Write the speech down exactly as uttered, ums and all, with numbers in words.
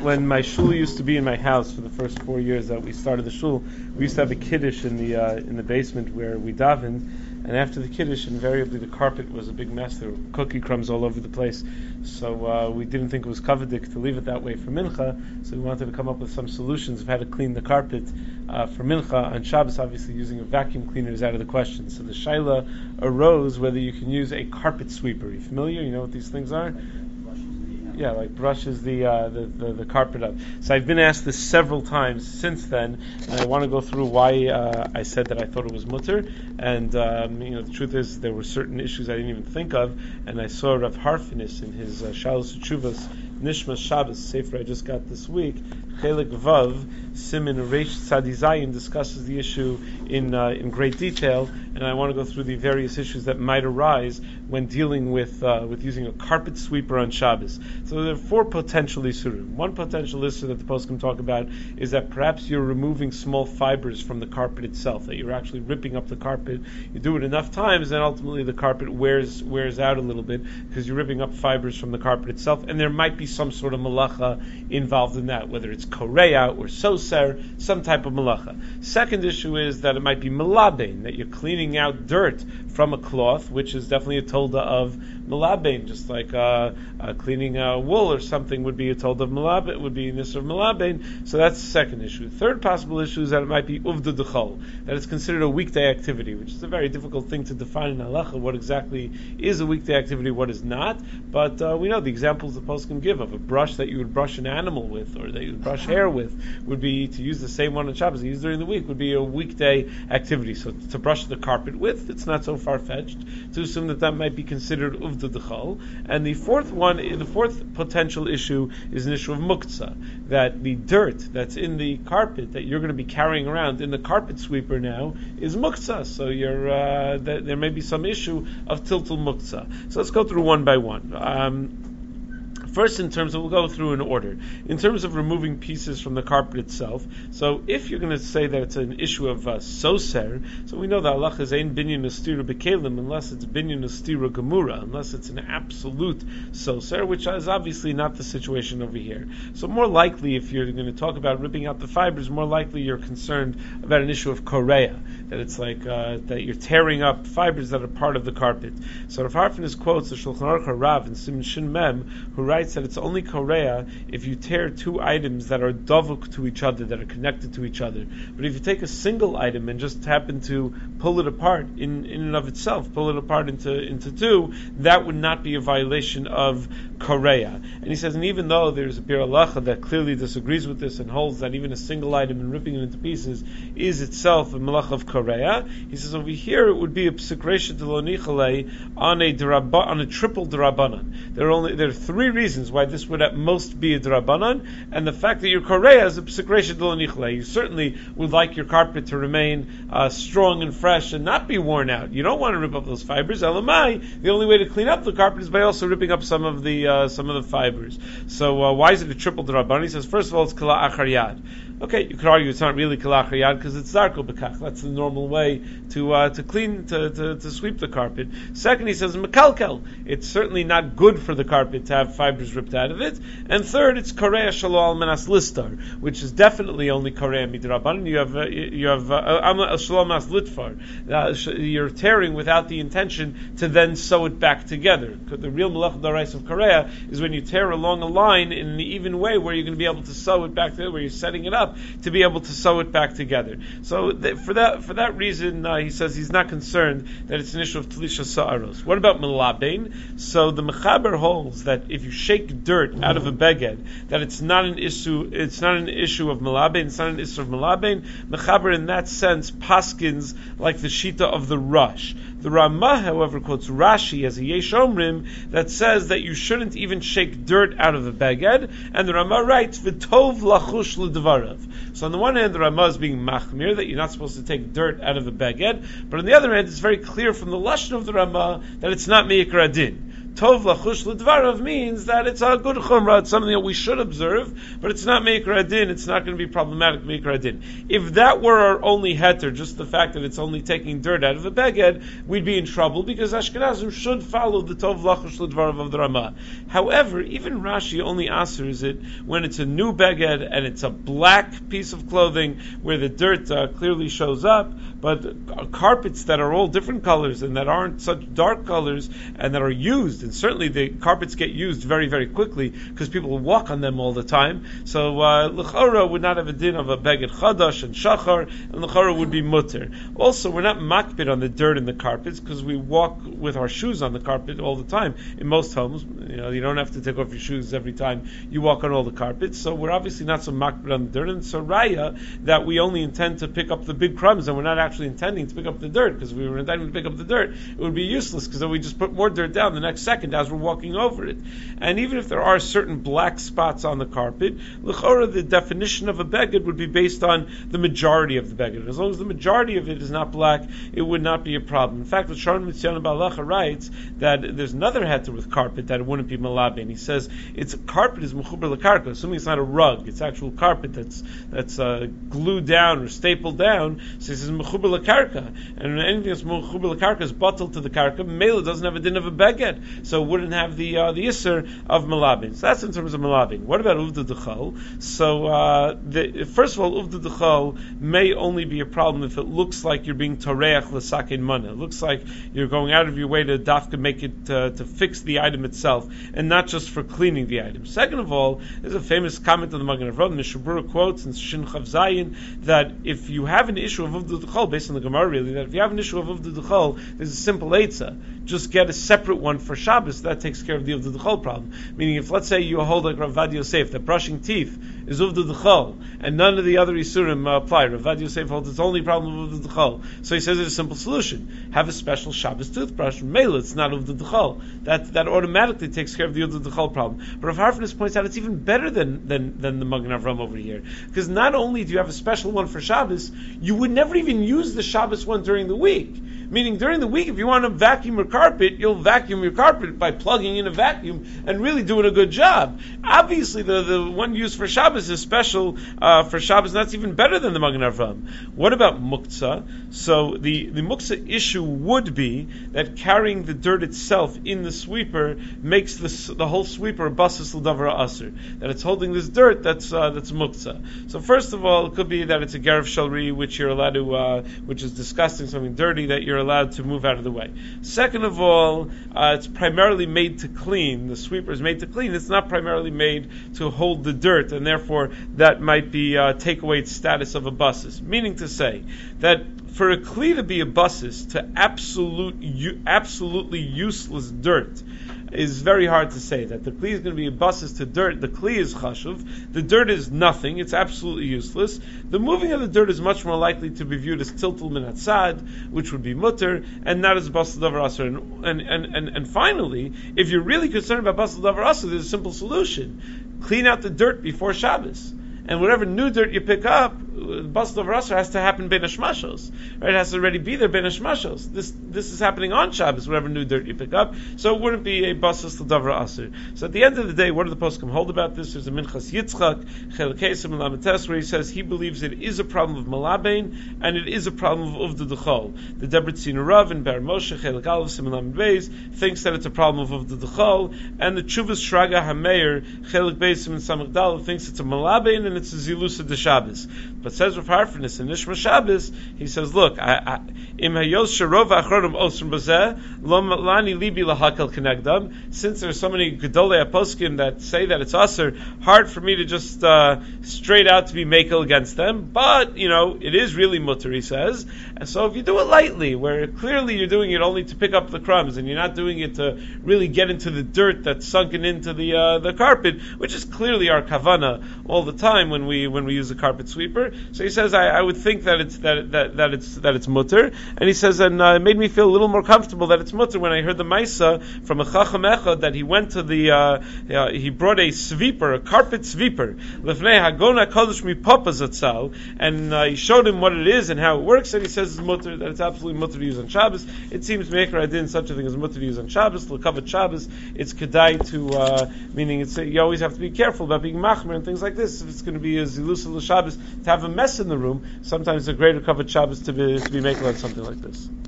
when my shul used to be in my house for the first four years that we started the shul, we used to have a kiddush in the uh, in the basement where we davened, and after the kiddush, invariably the carpet was a big mess. There were cookie crumbs all over the place, so uh, we didn't think it was kavadik to leave it that way for mincha. So we wanted to come up with some solutions of how to clean the carpet uh, for mincha on Shabbos. Obviously, using a vacuum cleaner is out of the question. So the shaila arose whether you can use a carpet sweeper. Are you familiar? You know what these things are? Yeah, like brushes the, uh, the, the the carpet up. So I've been asked this several times since then, and I want to go through why uh, I said that I thought it was mutter. And um, you know, the truth is there were certain issues I didn't even think of, and I saw Rav Harfinis in his uh, Shalos Tshuvas Nishmas Shabbos sefer I just got this week. Chelik Vav Simin Reish Tzadi discusses the issue in uh, in great detail, and I want to go through the various issues that might arise when dealing with uh, with using a carpet sweeper on Shabbos. So there are four potential isurim. One potential issue that the poskim talk about is that perhaps you're removing small fibers from the carpet itself, that you're actually ripping up the carpet. You do it enough times, and ultimately the carpet wears wears out a little bit because you're ripping up fibers from the carpet itself, and there might be some sort of malacha involved in that, whether it's korea or soser, some type of malacha. Second issue is that it might be malabein, that you're cleaning out dirt from a cloth, which is definitely a tolda of malabein, just like uh, uh, cleaning uh, wool or something would be a tolda of malabein, would be a nisr of malabein. So that's the second issue. Third possible issue is that it might be uvda d'chol, that it's considered a weekday activity, which is a very difficult thing to define in halacha. What exactly is a weekday activity, what is not? But uh, we know the examples the poskim give of a brush that you would brush an animal with, or that you would brush hair with, would be to use the same one on Shabbos, used during the week, would be a weekday activity. So to brush the carpet with, it's not so far-fetched to assume that that might be considered uvda d'chol. And the fourth one, the fourth potential issue is an issue of muktzah, that the dirt that's in the carpet that you're going to be carrying around in the carpet sweeper now is muktzah. So you're uh, th- there may be some issue of tiltul muktzah. So let's go through one by one. Um, First, in terms of, we'll go through in order. In terms of removing pieces from the carpet itself, so if you're going to say that it's an issue of uh, soser, so we know that Allah is ein binyan ustira bekelim, unless it's binyan ustira gemura, unless it's an absolute soser, which is obviously not the situation over here. So more likely, if you're going to talk about ripping out the fibers, more likely you're concerned about an issue of korea, that it's like uh, that you're tearing up fibers that are part of the carpet. So Rav Harfinis quotes the Shulchan Aruch Rav in Siman Shin Mem, who writes that it's only korea if you tear two items that are davuk to each other, that are connected to each other. But if you take a single item and just happen to pull it apart in, in and of itself, pull it apart into, into two, that would not be a violation of korea. And he says, and even though there's a Bir Halacha that clearly disagrees with this and holds that even a single item and ripping it into pieces is itself a malach of korea, he says over here it would be a psikresha delonichale on a derabba, on a triple derabanan. There are only there are three reasons why this would at most be a drabanan, and the fact that your korea is a psikresha delonichale. You certainly would like your carpet to remain uh, strong and fresh and not be worn out. You don't want to rip up those fibers. Elamai, the only way to clean up the carpet is by also ripping up some of the uh, some of the fibers. So uh, why is it a triple drabanan? He says first of all it's kala achar yad. Okay, you could argue it's not really kala achar yad because it's zarko bekach. That's the normal way to uh, to clean to, to to sweep the carpet. Second, he says mekalkel. It's certainly not good for the carpet to have fibers ripped out of it. And third, it's korea shalo al menas listar, which is definitely only korea midrabanan. You have uh, you have shalo al menas litfar. You're tearing without the intention to then sew it back together. The real melech darais of korea is when you tear along a line in an even way where you're going to be able to sew it back together, where you're setting it up to be able to sew it back together. So th- for that for that reason, uh, he says he's not concerned that it's an issue of tlisha sa'aros. What about melabein? So the mechaber holds that if you shake dirt out of a beged, that it's not an issue. It's not an issue of melabein. It's not an issue of melabein. Mechaber in that sense paskins like the shita of the rush. The Ramah, however, quotes Rashi as a Yesh Omrim that says that you shouldn't even shake dirt out of a beged, and the Ramah writes v'tov lachush l'dvarav. So on the one hand, the Ramah is being machmir that you're not supposed to take dirt out of a beged, but on the other hand, it's very clear from the lashon of the Ramah that it's not meikar adin. tov lachush l'dvarav means that it's a good chumrah, it's something that we should observe, but it's not meikar adin, it's not going to be problematic meikar adin. If that were our only heter, just the fact that it's only taking dirt out of a beged, we'd be in trouble, because Ashkenazim should follow the tov lachush l'dvarav of the Ramah. However, even Rashi only answers it when it's a new beged, and it's a black piece of clothing, where the dirt uh, clearly shows up, but uh, carpets that are all different colors, and that aren't such dark colors, and that are used, and certainly the carpets get used very, very quickly, because people walk on them all the time, so uh, l'chora would not have a din of a beged chadash and shachar, and l'chora would be mutter. Also, we're not makbid on the dirt in the carpets, because we walk with our shoes on the carpet all the time. In most homes, you know, you don't have to take off your shoes every time you walk on all the carpets, so we're obviously not so makbid on the dirt, and so raya, that we only intend to pick up the big crumbs, and we're not actually intending to pick up the dirt, because if we were intending to pick up the dirt, it would be useless, because then we just put more dirt down the next second as we're walking over it. And even if there are certain black spots on the carpet, l'chora, the definition of a beged would be based on the majority of the beged. As long as the majority of it is not black, it would not be a problem. In fact, the Sharon Mitzvah Balacha writes that there's another heter with carpet that it wouldn't be malaben. He says it's carpet is mechuber lekarka, assuming it's not a rug, it's actual carpet that's that's uh, glued down or stapled down. So he says mechuber lekarka, and anything that's mechuber lekarka is bottled to the karka. Mela doesn't have a din of a beged, so it wouldn't have the uh, the isser of malabin. So that's in terms of malabin. What about uvda d'chol? So uh, the, first of all, uvda d'chol may only be a problem if it looks like you're being toreach l'sakin mana. It looks like you're going out of your way to dafka make it uh, to fix the item itself, and not just for cleaning the item. Second of all, there's a famous comment on the Magen Avraham. Mishabura quotes in Shin Chav Zayin that if you have an issue of uvda d'chol, based on the Gemara really, that if you have an issue of uvda d'chol, there's a simple eitzah. Just get a separate one for Shabbos. That takes care of the uvda d'chol problem. Meaning, if let's say you hold like Rav Vad Yosef that brushing teeth is uvda d'chol, and none of the other isurim uh, apply. Rav Vad Yosef holds its only problem of uvda d'chol. So he says there's a simple solution: have a special Shabbos toothbrush. Mela, it's not uvda d'chol. That that automatically takes care of the uvda d'chol problem. But Rav Harfnis points out it's even better than than than the Magen Avraham over here, because not only do you have a special one for Shabbos, you would never even use the Shabbos one during the week. Meaning, during the week, if you want to vacuum your carpet, you'll vacuum your carpet by plugging in a vacuum and really doing a good job. Obviously, the, the one used for Shabbos is special uh, for Shabbos, and that's even better than the Magen Avraham. What about muktzah? So the, the muktzah issue would be that carrying the dirt itself in the sweeper makes the, the whole sweeper basis l'davar aser. That it's holding this dirt that's uh, that's muktzah. So first of all, it could be that it's a gerav shalri, which you're allowed to, uh, which is disgusting, something dirty that you're allowed to move out of the way. Second of all, uh, it's primarily made to clean. The sweeper is made to clean. It's not primarily made to hold the dirt, and therefore that might be uh, take away its status of a basis. Meaning to say that for a kli to be a basis to absolute, u- absolutely useless dirt is very hard to say. That the kli is going to be a basis to dirt. The kli is chashuv. The dirt is nothing. It's absolutely useless. The moving of the dirt is much more likely to be viewed as tiltul min hatzad, which would be mutter, and not as basal davar aser. And, and, and, and finally, if you're really concerned about basal davar aser, there's a simple solution. Clean out the dirt before Shabbos. And whatever new dirt you pick up, basal davar aser has to happen ben hashmashos. Right? It has to already be there ben hashmashos. This this is happening on Shabbos, whatever new dirt you pick up. So it wouldn't be a basal davar aser. So at the end of the day, what do the poskim hold about this? There's a Minchas Yitzchak, Chelkesim Lamates, where he says he believes it is a problem of malabein, and it is a problem of uvda d'chol. The Debretzin Rav and Ber Moshe, Chelek Aleph, Siman Beis, thinks that it's a problem of uvda d'chol, and the Chuvas Shraga Hameir, Chelek Beis, Siman Samach Daled, thinks it's a malabein, and it's a zilusa de Shabbos. But says Rav Harfnis in Nishma Shabbos, he says, look, im hayos sharov achronim osrim bazeh, lo lani libi lahakel kenegdam, since there's so many gedolei aposkim that say that it's aser, hard for me to just uh, straight out to be makel against them, but, you know, it is really mutter, he says, and so if you do it lightly, where clearly you're doing it only to pick up the crumbs, and you're not doing it to really get into the dirt that's sunken into the uh, the carpet, which is clearly our kavana all the time when we when we use a carpet sweeper, So he says, I, I would think that it's that that that it's that it's mutter, and he says, and uh, it made me feel a little more comfortable that it's mutter when I heard the Maisa from a Chacham Echad that he went to the uh, uh, he brought a sweeper, a carpet sweeper, lefnei hagona kodesh mi papa zatzal, and uh, he showed him what it is and how it works, and he says it's mutter, that it's absolutely mutter to use on Shabbos. It seems Meikar Adin such a thing as mutter to use on Shabbos, l'kavat Shabbos. It's kedai to uh, meaning it's you always have to be careful about being machmer and things like this. If it's going to be a zilusa l'Shabbos to have a mess in the room, sometimes it's a greater kavat Shabbos to be to be making on something like this.